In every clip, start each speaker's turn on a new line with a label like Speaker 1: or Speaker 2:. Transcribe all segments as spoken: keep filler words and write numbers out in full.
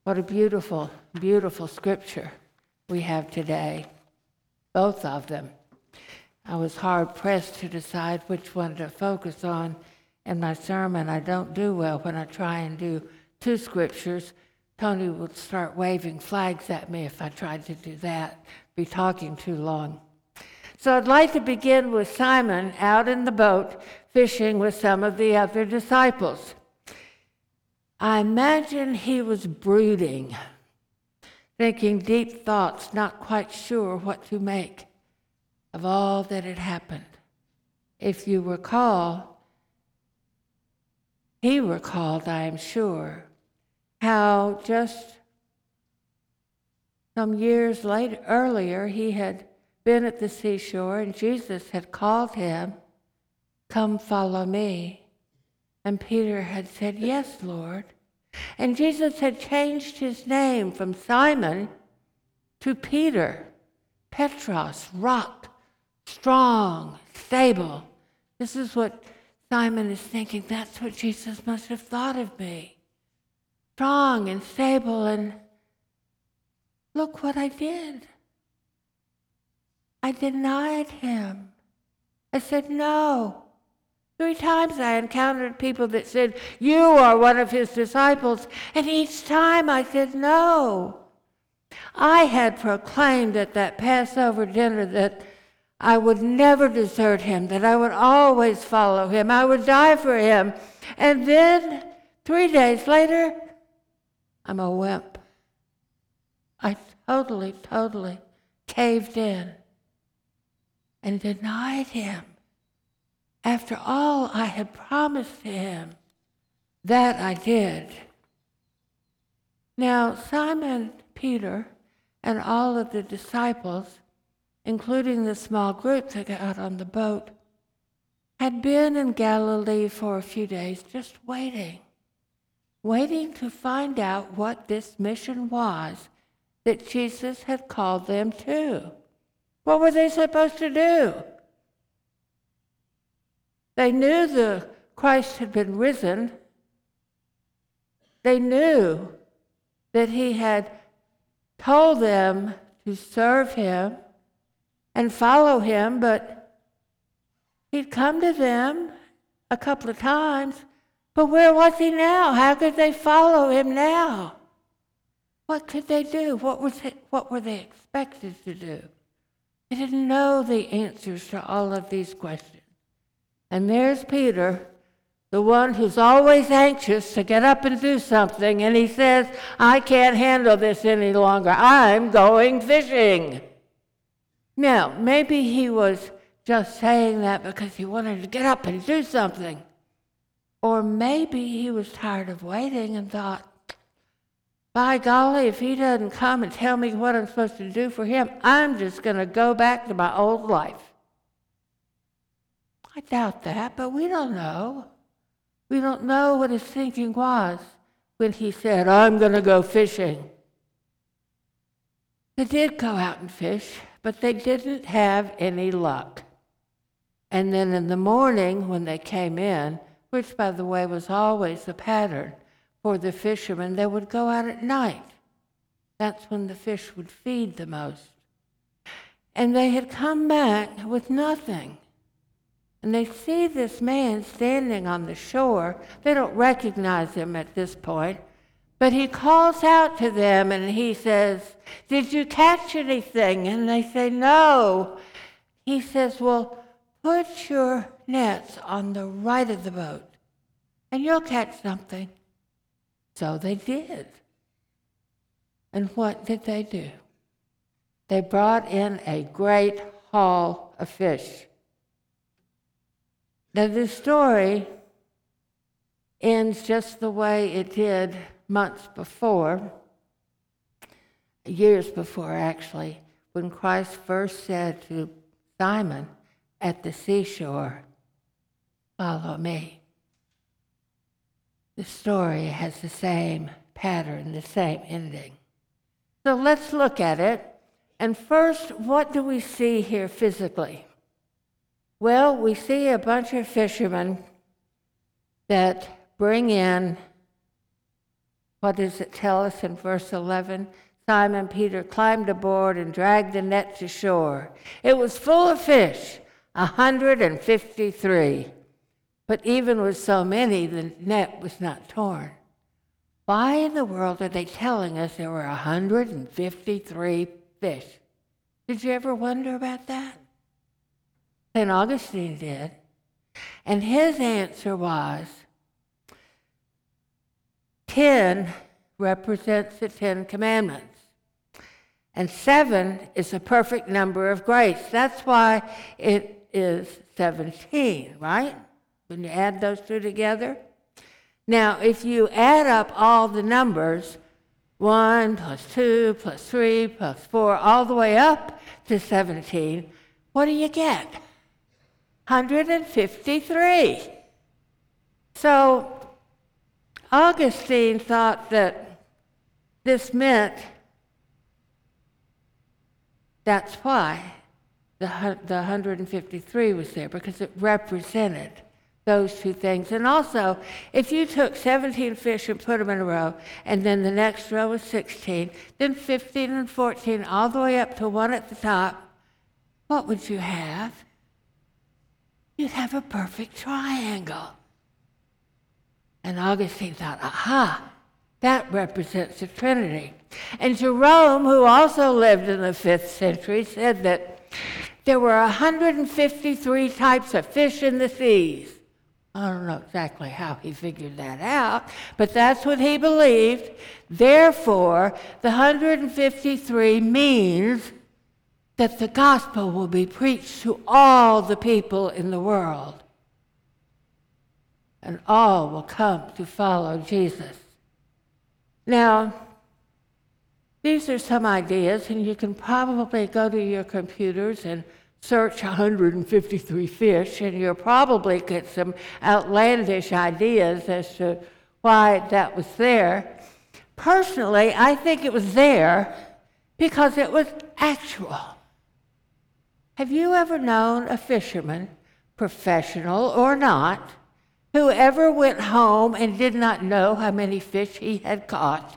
Speaker 1: What a beautiful, beautiful scripture we have today, both of them. I was hard-pressed to decide which one to focus on in my sermon. I don't do well when I try and do two scriptures. Tony would start waving flags at me if I tried to do that, be talking too long. So I'd like to begin with Simon out in the boat fishing with some of the other disciples. I imagine he was brooding, thinking deep thoughts, not quite sure what to make of all that had happened. If you recall, he recalled, I am sure, how just some years later, earlier, he had been at the seashore and Jesus had called him, "Come follow me." And Peter had said, "Yes, Lord." And Jesus had changed his name from Simon to Peter, Petros, rock, strong, stable. This is what Simon is thinking. That's what Jesus must have thought of me. Strong and stable, and look what I did. I denied him. I said no. Three times I encountered people that said, "You are one of his disciples." And each time I said no. I had proclaimed at that Passover dinner that I would never desert him, that I would always follow him, I would die for him. And then, three days later, I'm a wimp. I totally, totally caved in and denied him. After all I had promised him, that I did. Now, Simon Peter and all of the disciples, including the small group that got out on the boat, had been in Galilee for a few days just waiting, waiting to find out what this mission was that Jesus had called them to. What were they supposed to do? They knew the Christ had been risen. They knew that he had told them to serve him and follow him, but he'd come to them a couple of times. But where was he now? How could they follow him now? What could they do? What was it, what were they expected to do? They didn't know the answers to all of these questions. And there's Peter, the one who's always anxious to get up and do something, and he says, "I can't handle this any longer. I'm going fishing." Now, maybe he was just saying that because he wanted to get up and do something. Or maybe he was tired of waiting and thought, by golly, if he doesn't come and tell me what I'm supposed to do for him, I'm just going to go back to my old life. I doubt that, but we don't know. We don't know what his thinking was when he said, "I'm going to go fishing." They did go out and fish, but they didn't have any luck. And then in the morning when they came in, which by the way was always the pattern for the fishermen, they would go out at night. That's when the fish would feed the most. And they had come back with nothing. And they see this man standing on the shore. They don't recognize him at this point, but he calls out to them and he says, "Did you catch anything?" And they say, "No." He says, "Well, put your nets on the right of the boat and you'll catch something." So they did. And what did they do? They brought in a great haul of fish. Now, this story ends just the way it did months before, years before actually, when Christ first said to Simon at the seashore, "Follow me." The story has the same pattern, the same ending. So let's look at it. And first, what do we see here physically? Well, we see a bunch of fishermen that bring in what does it tell us in verse eleven? Simon Peter climbed aboard and dragged the net to shore. It was full of fish, one hundred fifty-three. But even with so many, the net was not torn. Why in the world are they telling us there were one hundred fifty-three fish? Did you ever wonder about that? Saint Augustine did. And his answer was, ten represents the Ten Commandments. And seven is a perfect number of grace. That's why it is seventeen, right? When you add those two together. Now, if you add up all the numbers, one plus two plus three plus four, all the way up to seventeen, what do you get? one hundred fifty-three. So, Augustine thought that this meant that's why the, the one hundred fifty-three was there, because it represented those two things. And also, if you took seventeen fish and put them in a row, and then the next row was sixteen, then fifteen and fourteen, all the way up to one at the top, what would you have? You'd have a perfect triangle. And Augustine thought, aha, that represents the Trinity. And Jerome, who also lived in the fifth century, said that there were one hundred fifty-three types of fish in the seas. I don't know exactly how he figured that out, but that's what he believed. Therefore, the one hundred fifty-three means that the gospel will be preached to all the people in the world, and all will come to follow Jesus. Now, these are some ideas, and you can probably go to your computers and search one hundred fifty-three fish, and you'll probably get some outlandish ideas as to why that was there. Personally, I think it was there because it was actual. Have you ever known a fisherman, professional or not, who ever went home and did not know how many fish he had caught?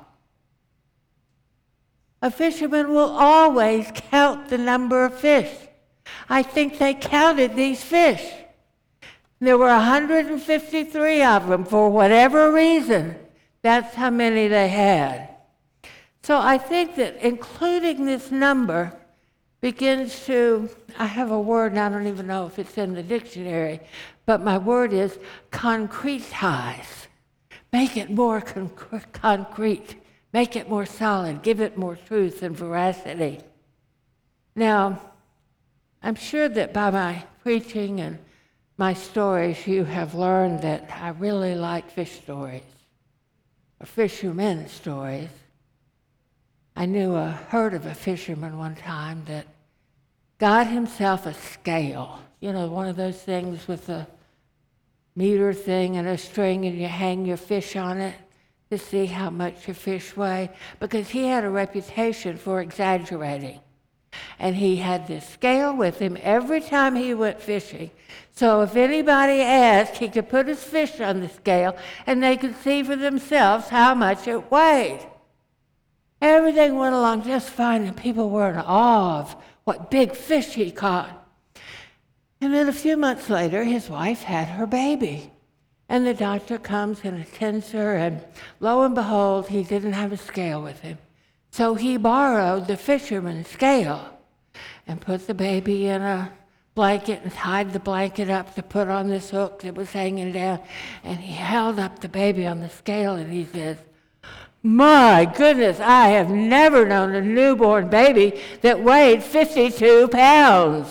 Speaker 1: A fisherman will always count the number of fish. I think they counted these fish. There were one hundred fifty-three of them for whatever reason. That's how many they had. So I think that including this number begins to, I have a word, and I don't even know if it's in the dictionary, but my word is concretize. Make it more con- concrete. Make it more solid. Give it more truth and veracity. Now, I'm sure that by my preaching and my stories, you have learned that I really like fish stories, or fishermen stories. I knew a, heard of a fisherman one time that got himself a scale, you know, one of those things with a meter thing and a string, and you hang your fish on it to see how much your fish weigh, because he had a reputation for exaggerating. And he had this scale with him every time he went fishing. So if anybody asked, he could put his fish on the scale and they could see for themselves how much it weighed. Everything went along just fine, and people were in awe of what big fish he caught. And then a few months later, his wife had her baby. And the doctor comes and attends her, and lo and behold, he didn't have a scale with him. So he borrowed the fisherman's scale and put the baby in a blanket and tied the blanket up to put on this hook that was hanging down. And he held up the baby on the scale and he says, "My goodness, I have never known a newborn baby that weighed fifty-two pounds.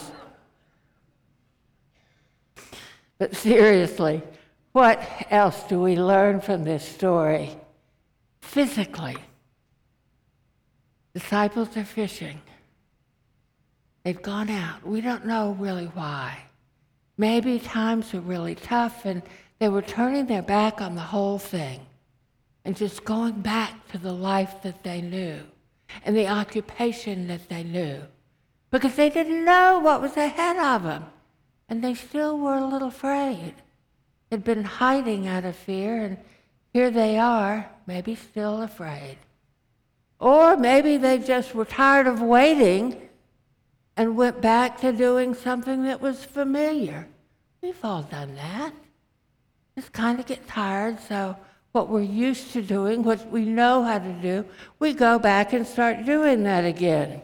Speaker 1: But seriously, what else do we learn from this story? Physically, disciples are fishing. They've gone out. We don't know really why. Maybe times were really tough and they were turning their back on the whole thing and just going back to the life that they knew and the occupation that they knew, because they didn't know what was ahead of them, and they still were a little afraid. They'd been hiding out of fear, and here they are, maybe still afraid. Or maybe they just were tired of waiting and went back to doing something that was familiar. We've all done that. Just kind of get tired, so what we're used to doing, what we know how to do, we go back and start doing that again.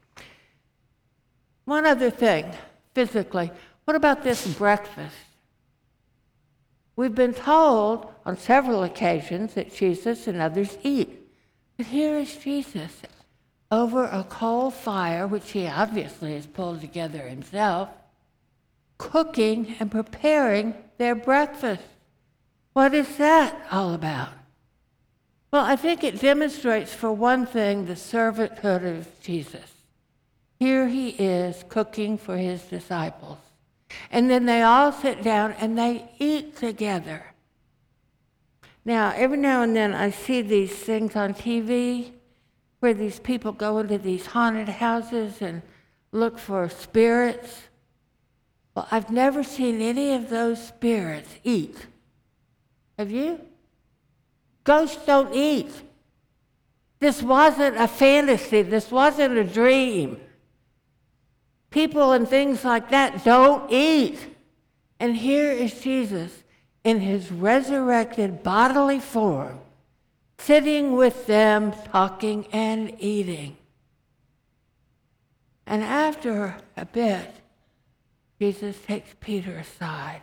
Speaker 1: One other thing, physically, what about this breakfast? We've been told on several occasions that Jesus and others eat. But here is Jesus over a coal fire, which he obviously has pulled together himself, cooking and preparing their breakfast. What is that all about? Well, I think it demonstrates, for one thing, the servanthood of Jesus. Here he is cooking for his disciples. And then they all sit down and they eat together. Now, every now and then I see these things on T V where these people go into these haunted houses and look for spirits. Well, I've never seen any of those spirits eat. Have you? Ghosts don't eat. This wasn't a fantasy. This wasn't a dream. People and things like that don't eat. And here is Jesus in his resurrected bodily form, sitting with them, talking and eating. And after a bit, Jesus takes Peter aside.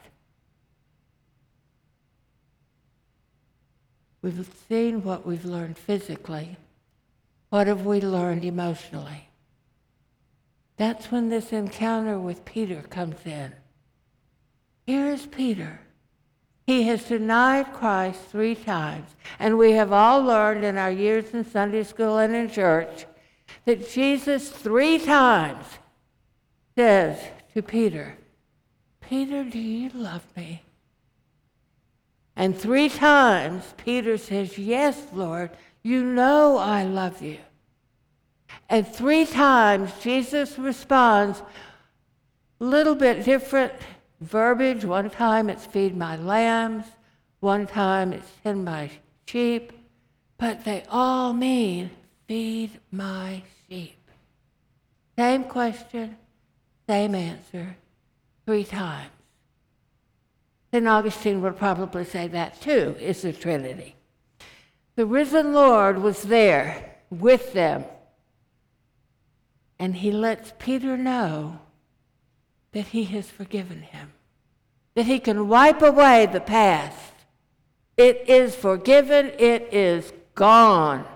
Speaker 1: We've seen what we've learned physically. What have we learned emotionally? That's when this encounter with Peter comes in. Here is Peter. He has denied Christ three times, and we have all learned in our years in Sunday school and in church that Jesus three times says to Peter, Peter, do you love me? And three times Peter says, yes, Lord, you know I love you. And three times Jesus responds, a little bit different verbiage. One time it's feed my lambs. One time it's tend my sheep. But they all mean feed my sheep. Same question, same answer, three times. Saint Augustine would probably say that too, is the Trinity. The risen Lord was there with them. And he lets Peter know that he has forgiven him, that he can wipe away the past. It is forgiven, it is gone.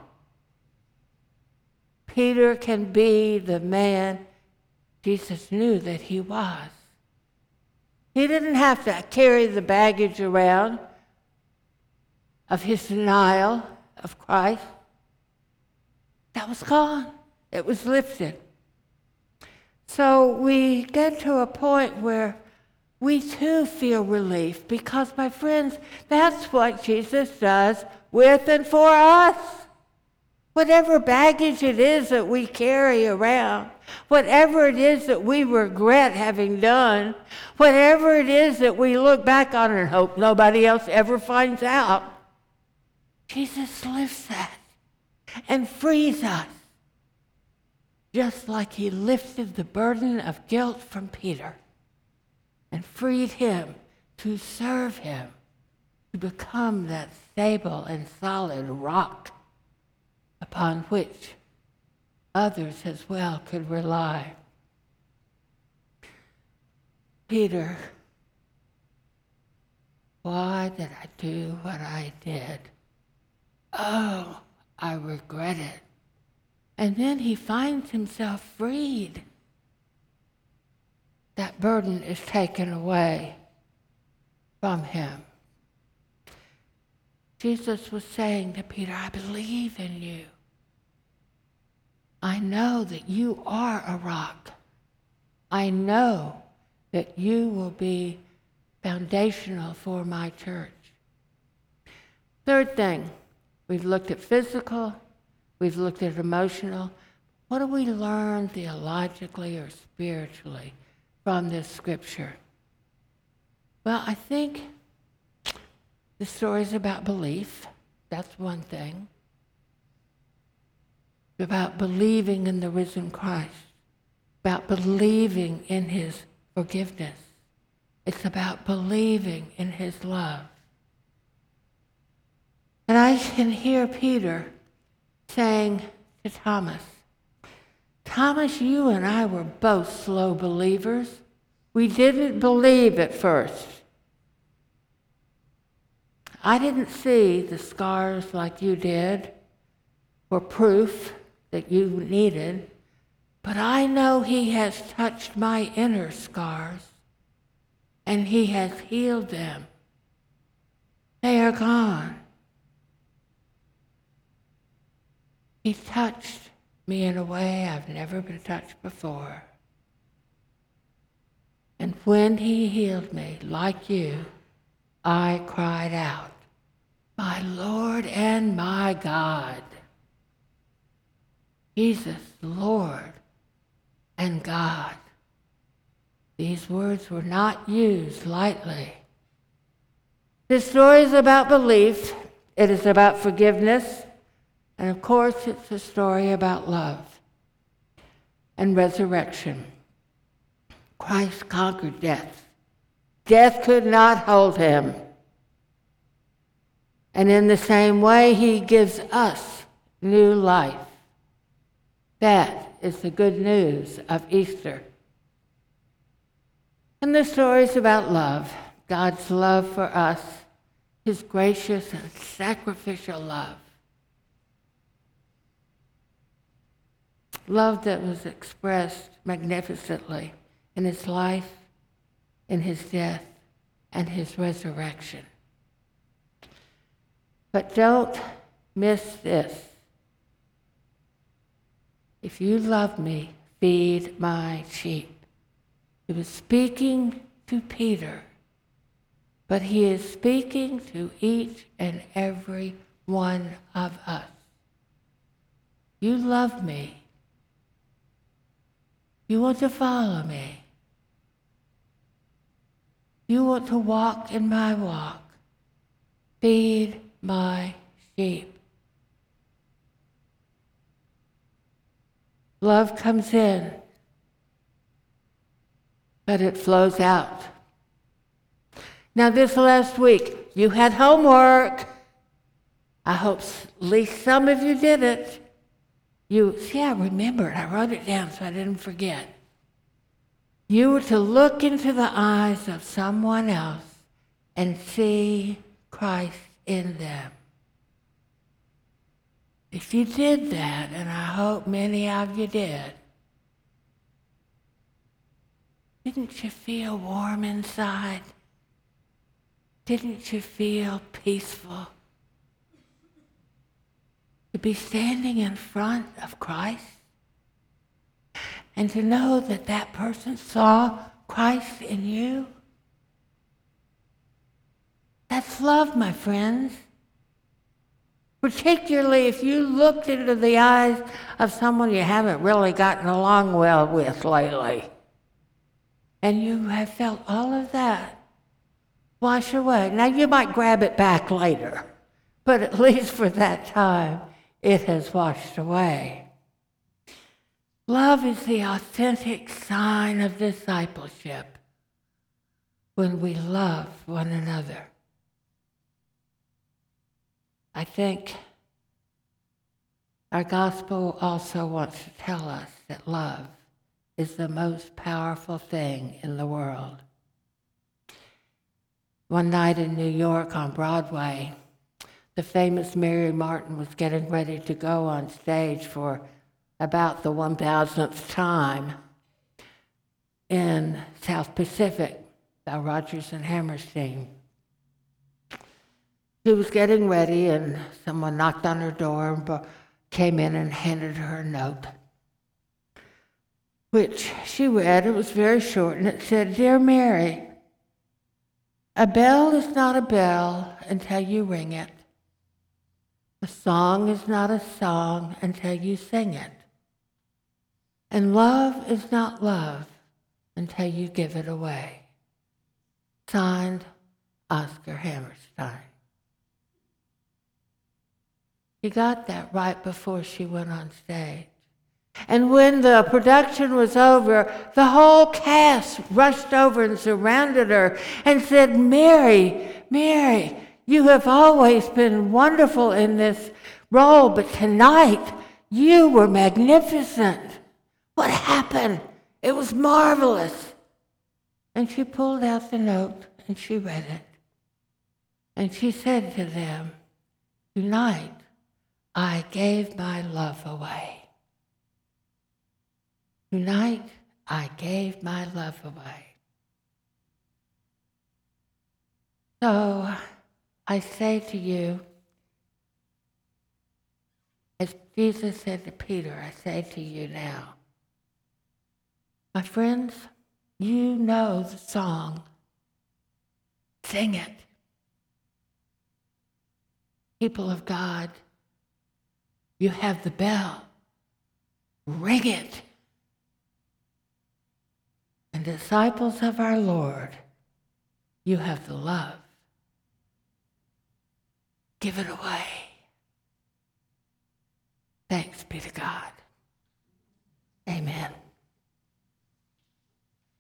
Speaker 1: Peter can be the man Jesus knew that he was. He didn't have to carry the baggage around of his denial of Christ. That was gone. It was lifted. So we get to a point where we too feel relief because, my friends, that's what Jesus does with and for us. Whatever baggage it is that we carry around, whatever it is that we regret having done, whatever it is that we look back on and hope nobody else ever finds out, Jesus lifts that and frees us. Just like he lifted the burden of guilt from Peter and freed him to serve him, to become that stable and solid rock upon which others as well could rely. Peter, why did I do what I did? Oh, I regret it. And then he finds himself freed. That burden is taken away from him. Jesus was saying to Peter, I believe in you. I know that you are a rock. I know that you will be foundational for my church. Third thing, we've looked at physical, we've looked at emotional. What do we learn theologically or spiritually from this scripture? Well, I think The story's about belief. That's one thing. About believing in the risen Christ. About believing in his forgiveness. It's about believing in his love. And I can hear Peter saying to Thomas, Thomas, you and I were both slow believers. We didn't believe at first. I didn't see the scars like you did, or proof that you needed, but I know he has touched my inner scars, and he has healed them. They are gone. He touched me in a way I've never been touched before. And when he healed me, like you, I cried out, my Lord and my God. Jesus, Lord and God. These words were not used lightly. This story is about belief. It is about forgiveness. And of course, it's a story about love and resurrection. Christ conquered death. Death could not hold him. And in the same way, he gives us new life. That is the good news of Easter. And the story is about love, God's love for us, his gracious and sacrificial love. Love that was expressed magnificently in his life, in his death, and his resurrection. But don't miss this. If you love me, feed my sheep. He was speaking to Peter, but he is speaking to each and every one of us. You love me. You want to follow me. You want to walk in my walk. Feed my sheep. Love comes in, but it flows out. Now, this last week, you had homework. I hope at least some of you did it. You, see, I remembered. I wrote it down so I didn't forget. You were to look into the eyes of someone else and see Christ in them. If you did that, and I hope many of you did, didn't you feel warm inside? Didn't you feel peaceful? To be standing in front of Christ and to know that that person saw Christ in you? That's love, my friends. Particularly if you looked into the eyes of someone you haven't really gotten along well with lately, and you have felt all of that wash away. Now, you might grab it back later, but at least for that time, it has washed away. Love is the authentic sign of discipleship when we love one another. I think our gospel also wants to tell us that love is the most powerful thing in the world. One night in New York on Broadway, the famous Mary Martin was getting ready to go on stage for about the one thousandth time in South Pacific by Rodgers and Hammerstein. She was getting ready, and someone knocked on her door and came in and handed her a note, which she read. It was very short, and it said, "Dear Mary, a bell is not a bell until you ring it. A song is not a song until you sing it. And love is not love until you give it away." Signed, Oscar Hammerstein. She got that right before she went on stage. And when the production was over, the whole cast rushed over and surrounded her and said, Mary, Mary, you have always been wonderful in this role, but tonight you were magnificent. What happened? It was marvelous. And she pulled out the note and she read it. And she said to them, tonight I gave my love away. Tonight, I gave my love away. So I say to you, as Jesus said to Peter, I say to you now, my friends, you know the song. Sing it. People of God, you have the bell. Ring it. And disciples of our Lord, you have the love. Give it away. Thanks be to God. Amen.